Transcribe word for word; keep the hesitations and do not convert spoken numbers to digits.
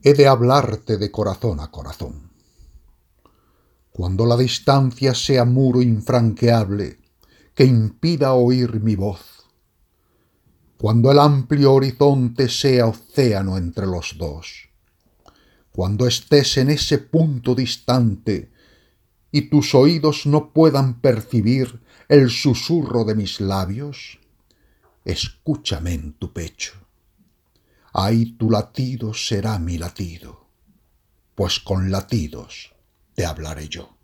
he de hablarte de corazón a corazón. Cuando la distancia sea muro infranqueable que impida oír mi voz, cuando el amplio horizonte sea océano entre los dos, cuando estés en ese punto distante y tus oídos no puedan percibir el susurro de mis labios, escúchame en tu pecho. Ahí tu latido será mi latido, pues con latidos te hablaré yo.